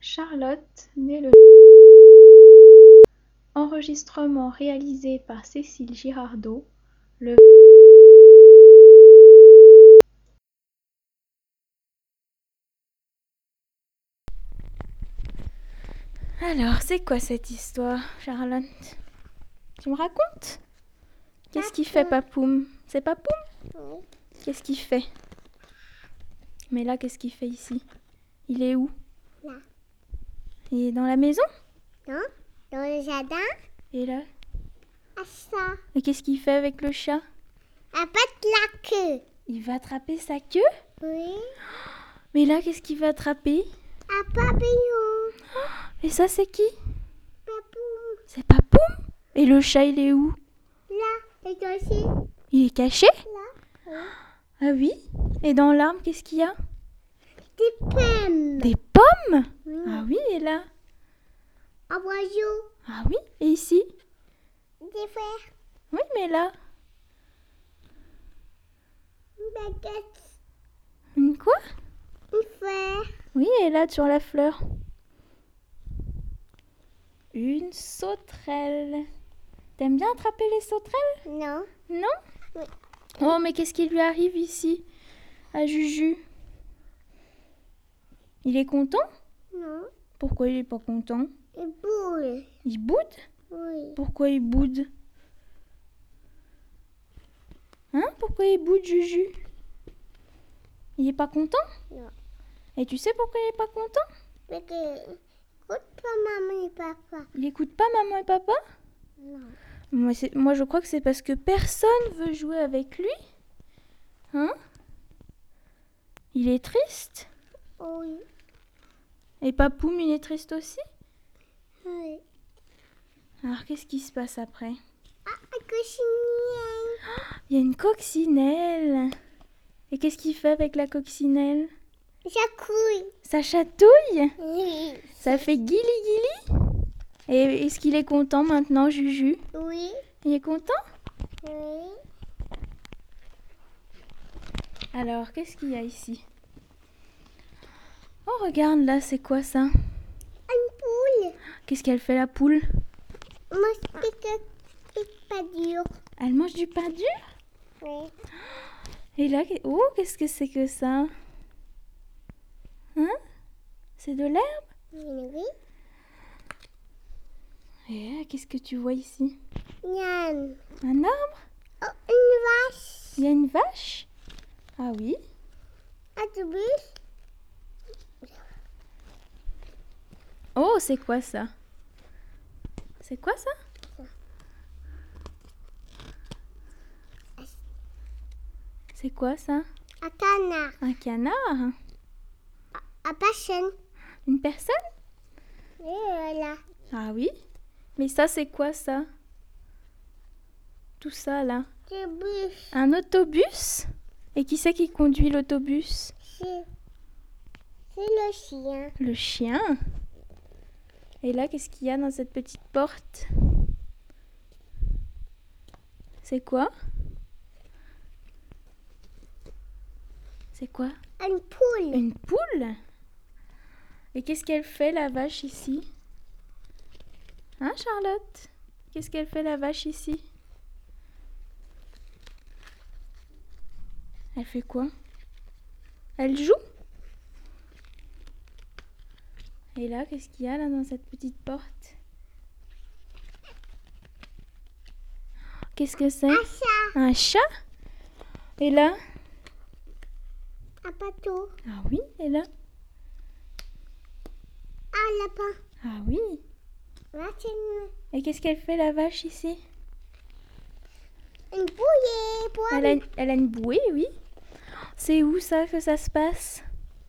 Charlotte naît le Enregistrement réalisé par Cécile Girardot le Alors, c'est quoi cette histoire, Charlotte? Tu me racontes? Qu'est-ce qu'il fait, Papoum? C'est Papoum? Oui. Qu'est-ce qu'il fait? Mais là, qu'est-ce qu'il fait ici? Il est où? Là. Il est dans la maison? Non, dans le jardin. Et là? À ça. Et qu'est-ce qu'il fait avec le chat? À battre la queue. Il va attraper sa queue? Oui. Mais là, qu'est-ce qu'il va attraper? Un papillon. Et ça, c'est qui? Papoum. C'est Papoum? Et le chat, il est où? Là. Et toi aussi. Il est caché? Là. Oui. Ah oui? Et dans l'arbre, qu'est-ce qu'il y a? Des pommes. Des pommes? Oui. Ah oui, et là? Un oiseau. Ah oui, et ici? Des fleurs. Oui, mais là? Une baguette. Une quoi? Une fleur. Oui, et là, sur la fleur? Une sauterelle. T'aimes bien attraper les sauterelles? Non. Non? Oui. Oh, mais qu'est-ce qui lui arrive ici, à Juju? Il est content? Non. Pourquoi il est pas content? Une boule. Il boude? Oui. Pourquoi il boude? Hein? Pourquoi il boude, Juju? Il est pas content? Non. Et tu sais pourquoi il est pas content? Mais que... Écoute pas maman et papa. Il écoute pas maman et papa? Non. Moi, je crois que c'est parce que personne veut jouer avec lui. Hein? Il est triste? Oui. Et Papoum, il est triste aussi? Oui. Alors, qu'est-ce qui se passe après? Ah, un cochinelle. Il y a une coccinelle. Et qu'est-ce qu'il fait avec la coccinelle? Jacouille. Ça chatouille? Oui. Ça fait guili-guili? Et est-ce qu'il est content maintenant, Juju? Oui. Il est content? Oui. Alors, qu'est-ce qu'il y a ici? Oh, regarde, là, c'est quoi ça? Une poule. Qu'est-ce qu'elle fait, la poule? Moi, c'est pas dur. Elle mange du pain dur? Oui. Et là, oh, qu'est-ce que c'est que ça? Hein? C'est de l'herbe? Oui. Et là, qu'est-ce que tu vois ici? Yann. Un arbre? Oh, une vache. Il y a une vache? Ah oui? Un autobus. Oh, c'est quoi ça? C'est quoi ça? C'est quoi ça? Un canard. Un canard? Un personne. Une personne? Et voilà. Ah oui? Mais ça, c'est quoi ça? Tout ça là? C'est bus. Un autobus? Et qui c'est qui conduit l'autobus? C'est le chien. Le chien? Et là, qu'est-ce qu'il y a dans cette petite porte? C'est quoi? C'est quoi? Une poule. Une poule? Et qu'est-ce qu'elle fait, la vache, ici? Hein, Charlotte? Qu'est-ce qu'elle fait, la vache, ici? Elle fait quoi? Elle joue? Et là, qu'est-ce qu'il y a là dans cette petite porte? Qu'est-ce que c'est? Un chat. Un chat? Et là? Un bateau. Ah oui, et là? Un lapin. Ah oui. Là, c'est Et qu'est-ce qu'elle fait, la vache, ici? une bouillée. Pour Elle a une bouée, oui. C'est où ça que ça se passe?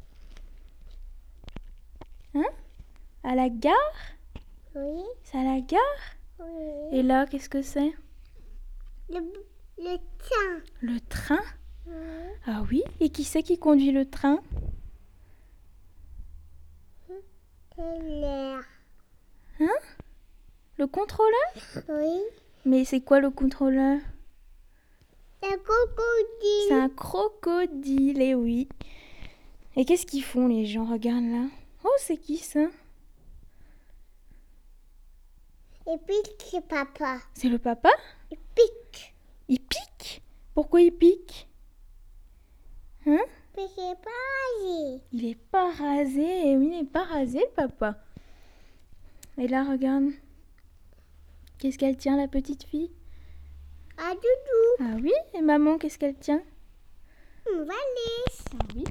Hein? À la gare? Oui. C'est à la gare? Oui. Et là, qu'est-ce que c'est? Le train. Le train? Oui. Ah oui. Et qui c'est qui conduit le train? C'est l'air. Hein? Le contrôleur? Oui. Mais c'est quoi le contrôleur? Un crocodile. C'est un crocodile, eh oui. Et qu'est-ce qu'ils font les gens? Regarde là. Oh, c'est qui ça? Et puis, c'est papa. C'est le papa? Il pique. Il pique? Pourquoi il pique? Hein? Mais c'est pas rasé. Il est pas rasé. Oui, il n'est pas rasé, le papa. Et là, regarde. Qu'est-ce qu'elle tient, la petite fille? Ah, doudou. Ah oui? Et maman, qu'est-ce qu'elle tient? Une valise. Ah oui.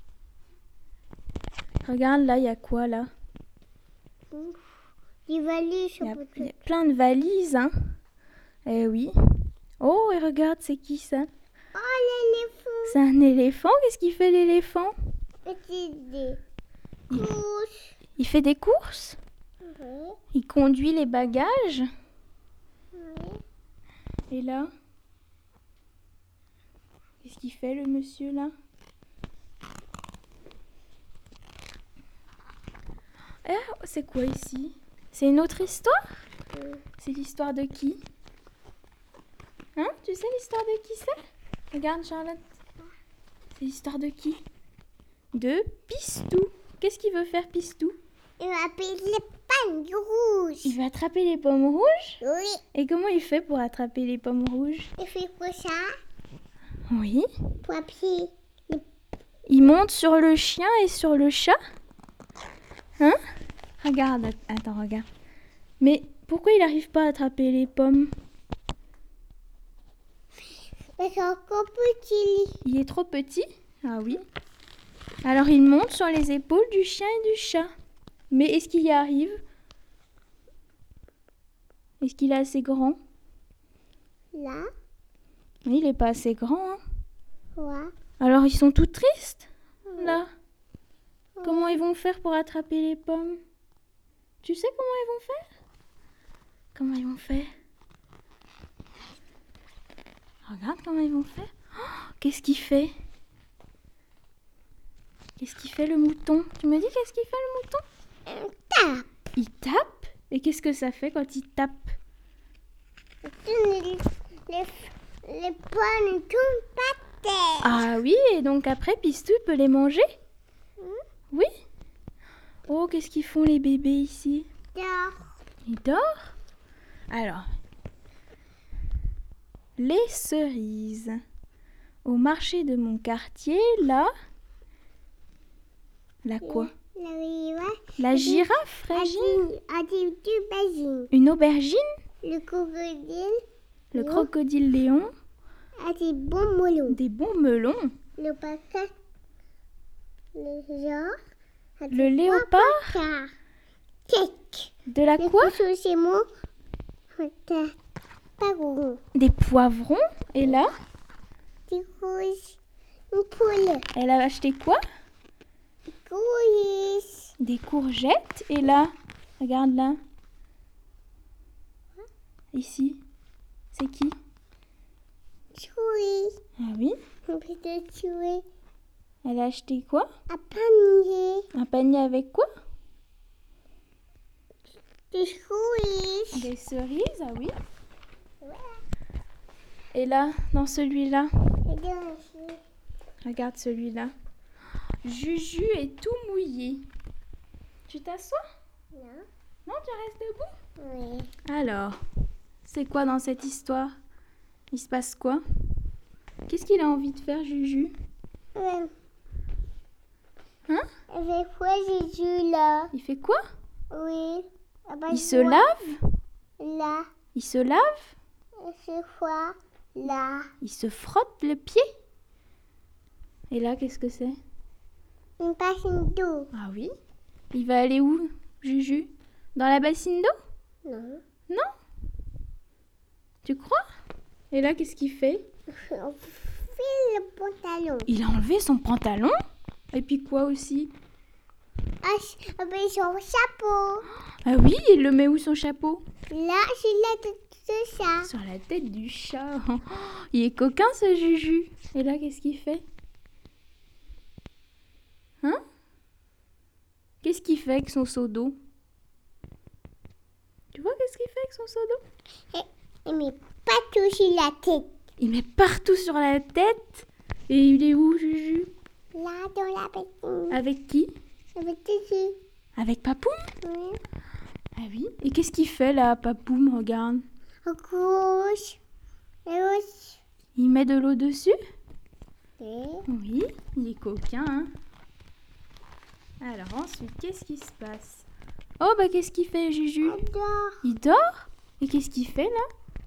Regarde, là, il y a quoi, là? Des valises. Il y a plein de valises, hein? Eh oui. Oh, et regarde, c'est qui, ça? Oh, l'éléphant. C'est un éléphant? Qu'est-ce qu'il fait, l'éléphant? C'est des courses. Il fait des courses? Oui. Il conduit les bagages? Oui. Et là? Qu'est-ce qu'il fait, le monsieur, là? Eh, c'est quoi ici? C'est une autre histoire? C'est l'histoire de qui? Hein? Tu sais l'histoire de qui c'est? Regarde, Charlotte. C'est l'histoire de qui? De Pistou. Qu'est-ce qu'il veut faire, Pistou? Il m'appelle les pommes rouges. Il veut attraper les pommes rouges? Oui. Et comment il fait pour attraper les pommes rouges? Il fait quoi ça? Oui. Pour appuyer. Il monte sur le chien et sur le chat? Hein? Regarde, attends, regarde. Mais pourquoi il n'arrive pas à attraper les pommes? Parce qu'il est encore petit. Il est trop petit? Ah oui. Alors il monte sur les épaules du chien et du chat. Mais est-ce qu'il y arrive? Est-ce qu'il est assez grand? Là. Oui, il n'est pas assez grand, hein. Ouais. Alors ils sont tout tristes, là. Comment ils vont faire pour attraper les pommes? Tu sais comment ils vont faire? Comment ils vont faire? Regarde comment ils vont faire. Oh, qu'est-ce qu'il fait? Qu'est-ce qu'il fait, le mouton? Tu me dis qu'est-ce qu'il fait, le mouton? Tape. Il tape? Et qu'est-ce que ça fait quand il tape? Les pommes ne tombent pas terre. Ah oui, et donc après, Pistou il peut les manger? Oui? Oh, qu'est-ce qu'ils font les bébés ici? Dors. Il dort? Alors, les cerises. Au marché de mon quartier, là... La quoi? La girafe, Régine? Une aubergine? Le crocodile. Le crocodile Léon? A des bons melons. Des bons melons? Le paca. Le genre. Le léopard? Cake. De la Le quoi? c'est moi. Pas gros. Des poivrons? Et là? Des rouges. Une poule. Elle a acheté quoi? Courges. Des courgettes. Et là? Regarde là. Ici. C'est qui? Chouis. Ah oui? Un peu de chouis. Elle a acheté quoi? Un panier. Un panier avec quoi? Des chouis. Des cerises, ah oui. Et là, dans celui-là, regarde celui-là. Juju est tout mouillé. Tu t'assois? Non. Non, tu restes debout? Oui. Alors, c'est quoi dans cette histoire? Il se passe quoi? Qu'est-ce qu'il a envie de faire, Juju? Ouais. Hein? Avec quoi Jésus là? Il fait quoi? Oui. Il se lave? Là. Il se lave? C'est quoi? Là. Il se frotte le pied? Et là, qu'est-ce que c'est? Une bassine d'eau. Ah oui? Il va aller où, Juju? Dans la bassine d'eau? Non. Non? Tu crois? Et là, qu'est-ce qu'il fait? On fait le pantalon. Il a enlevé son pantalon? Et puis quoi aussi? Avec son chapeau. Ah oui, il le met où son chapeau? Là, c'est la tête de ça. Sur la tête du chat. Il est coquin ce Juju. Et là, qu'est-ce qu'il fait? Hein? Qu'est-ce qu'il fait avec son seau d'eau? Tu vois qu'est-ce qu'il fait avec son seau d'eau? Il met pas tout sur la tête. Il met partout sur la tête. Et il est où, Juju? Là, dans la bassine. Avec qui? Avec dessus. Avec Papoum? Oui. Ah oui. Et qu'est-ce qu'il fait là, Papoum? Regarde. À gauche. Et aussi. Il met de l'eau dessus? Oui. Oui, il est coquin, hein. Alors ensuite, qu'est-ce qui se passe? Oh, bah qu'est-ce qu'il fait, Juju? Adore. Il dort? Et qu'est-ce qu'il fait là?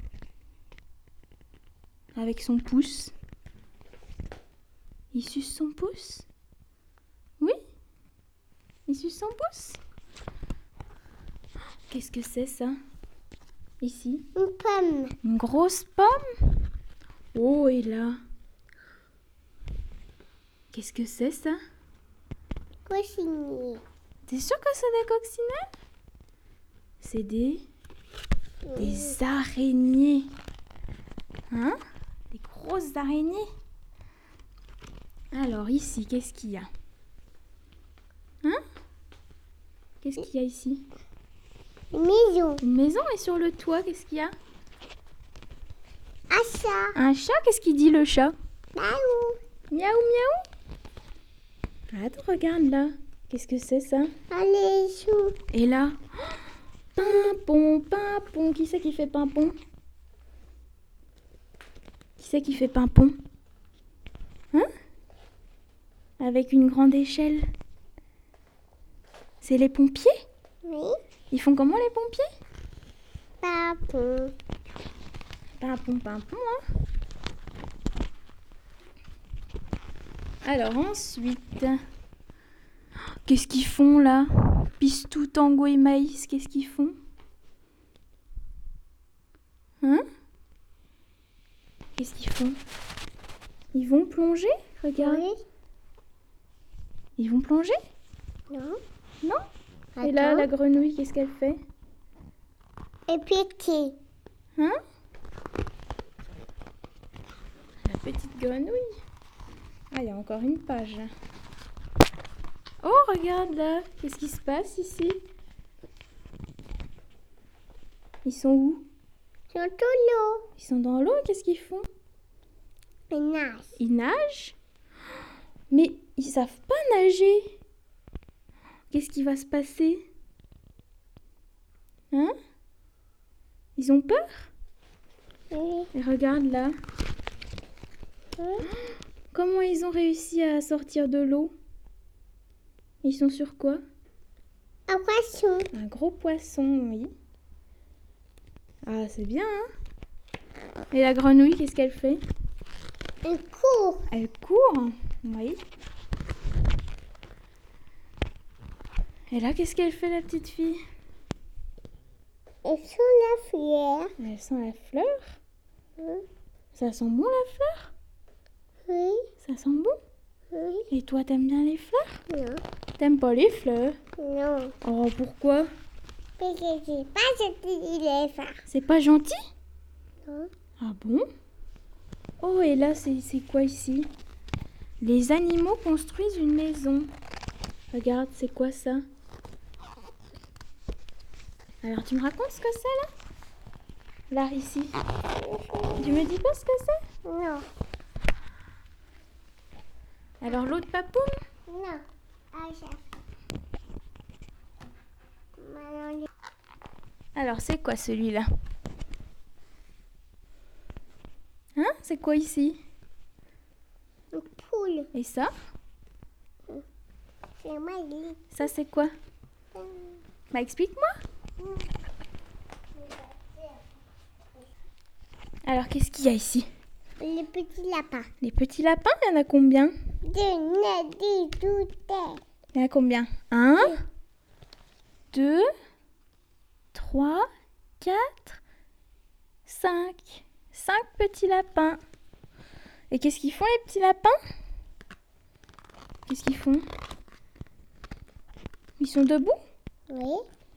Avec son pouce. Il suce son pouce? Oui? Il suce son pouce? Qu'est-ce que c'est ça? Ici? Une pomme. Une grosse pomme? Oh, et là? Qu'est-ce que c'est ça? Cochinelle. T'es sûr que c'est des coccinelles? C'est des araignées. Hein? Des grosses araignées. Alors ici, qu'est-ce qu'il y a? Hein? Qu'est-ce qu'il y a ici? Une maison. Une maison, et sur le toit, qu'est-ce qu'il y a? Un chat. Un chat, qu'est-ce qu'il dit le chat? Miaou. Miaou, miaou. Attends, regarde là. Qu'est-ce que c'est ça? Allez, chou. Et là? Pimpon, pimpon. Qui c'est qui fait pimpon? Qui c'est qui fait pimpon? Hein? Avec une grande échelle. C'est les pompiers? Oui. Ils font comment les pompiers? Papon. Pimpon, pimpon, hein? Alors ensuite, qu'est-ce qu'ils font là? Pistou, tango et maïs, qu'est-ce qu'ils font? Hein? Qu'est-ce qu'ils font? Ils vont plonger? Regarde. Oui. Ils vont plonger? Non. Non? Et là, la grenouille, qu'est-ce qu'elle fait? Et petit. Hein? La petite grenouille. Ah, il y a encore une page. Oh, regarde là. Qu'est-ce qui se passe ici? Ils sont où? Sur tout l'eau. Ils sont dans l'eau. Qu'est-ce qu'ils font? Et nage. Ils nagent? Mais ils savent pas nager. Qu'est-ce qui va se passer? Hein? Ils ont peur? Oui. Et regarde là. Oui. Comment ils ont réussi à sortir de l'eau? Ils sont sur quoi? Un poisson. Un gros poisson, oui. Ah, c'est bien, hein? Et la grenouille, qu'est-ce qu'elle fait? Un court. Elle court, oui. Et là, qu'est-ce qu'elle fait, la petite fille? Et sous la fleur. Elle sent la fleur. Oui. Ça sent bon, la fleur? Oui. Ça sent bon? Oui. Et toi, t'aimes bien les fleurs? Non. T'aimes pas les fleurs? Non. Oh, pourquoi? Parce que c'est pas gentil les fleurs. C'est pas gentil? Non. Ah bon? Oh, et là, c'est quoi ici? Les animaux construisent une maison. Regarde, c'est quoi ça? Alors, tu me racontes ce que c'est là? Là, ici. Tu me dis pas ce que c'est? Non. Alors, l'autre papoum? Non. Ah, ça. Maintenant, Alors, c'est quoi celui-là? Hein? C'est quoi ici? une poule. Et ça? C'est Maggie. Ça, c'est quoi? Bah, explique-moi. Alors, qu'est-ce qu'il y a ici? Les petits lapins. Les petits lapins, il y en a combien? Des tout Il y en a combien? 1, 2, 3, 4, 5. 5 petits lapins. Et qu'est-ce qu'ils font, les petits lapins? Qu'est-ce qu'ils font? Ils sont debout? Oui.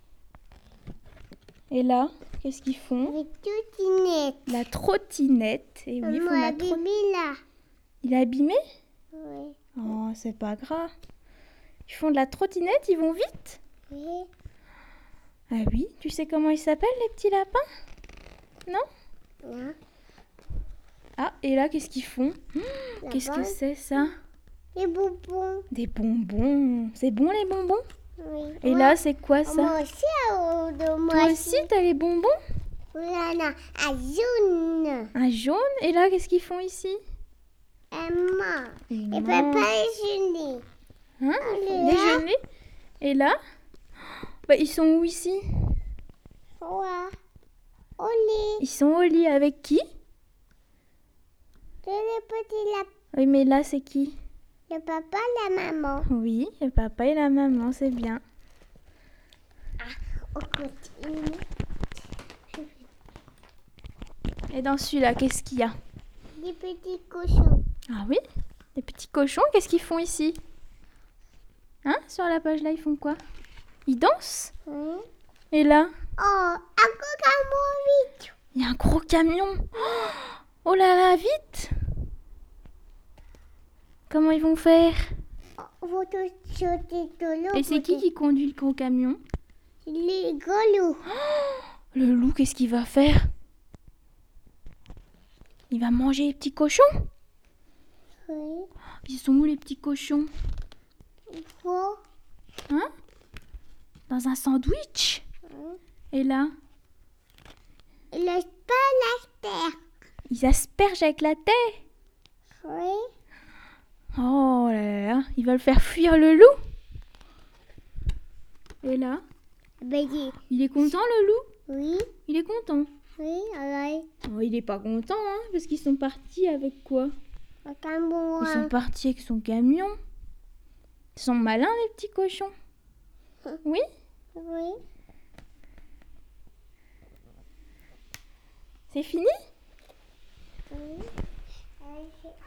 Et là, qu'est-ce qu'ils font? Avec trottinette. La trottinette. Et oui, ils font la trottinette. Là. Il est abîmé? Oui. Oh, c'est pas grave. Ils font de la trottinette, ils vont vite? Oui. Ah oui, tu sais comment ils s'appellent, les petits lapins? Non? Non. Ah, et là, qu'est-ce qu'ils font? Qu'est-ce que c'est, ça? Les bonbons. Des bonbons. C'est bon, les bonbons? Oui. Et là, c'est quoi ça? Moi aussi, moi Toi aussi, t'as les bonbons? Voilà, à jaune. Un jaune. Et là, qu'est-ce qu'ils font ici? Maman. Ils Et papa mangent. est jaune. Hein? Ils font Là. déjeuner. Et là? Bah, ils sont où ici? Ouais. Au lit. Ils sont au lit avec qui? C'est le petit lapin. Oui, mais là, c'est qui? Le papa, la maman. Oui, le papa et la maman, c'est bien. Au côté. Et dans celui-là, qu'est-ce qu'il y a? Des petits cochons. Ah oui? Les petits cochons, qu'est-ce qu'ils font ici? Hein? Sur la page là, ils font quoi? Ils dansent? Oui. Et là? Oh, encore vite. Il y a un gros camion. Oh là là, vite! Comment ils vont faire? Vous sauter de l'eau. Et c'est qui conduit le gros camion? Les gros loups. Le loup, qu'est-ce qu'il va faire? Il va manger les petits cochons? Oui. Ils sont où les petits cochons? Faut. Hein? Dans un sandwich? Et là? Il laisse pas la terre. Ils aspergent avec la terre? Oui. Oh là là, ils veulent faire fuir le loup? Et là? Ben, Il est content le loup? oui. Il est content. Oui, alors. Oh, il est pas content, hein, parce qu'ils sont partis avec quoi? Ils sont partis avec son camion. Ils sont malins, les petits cochons. Oui? Oui. C'est fini? Oui.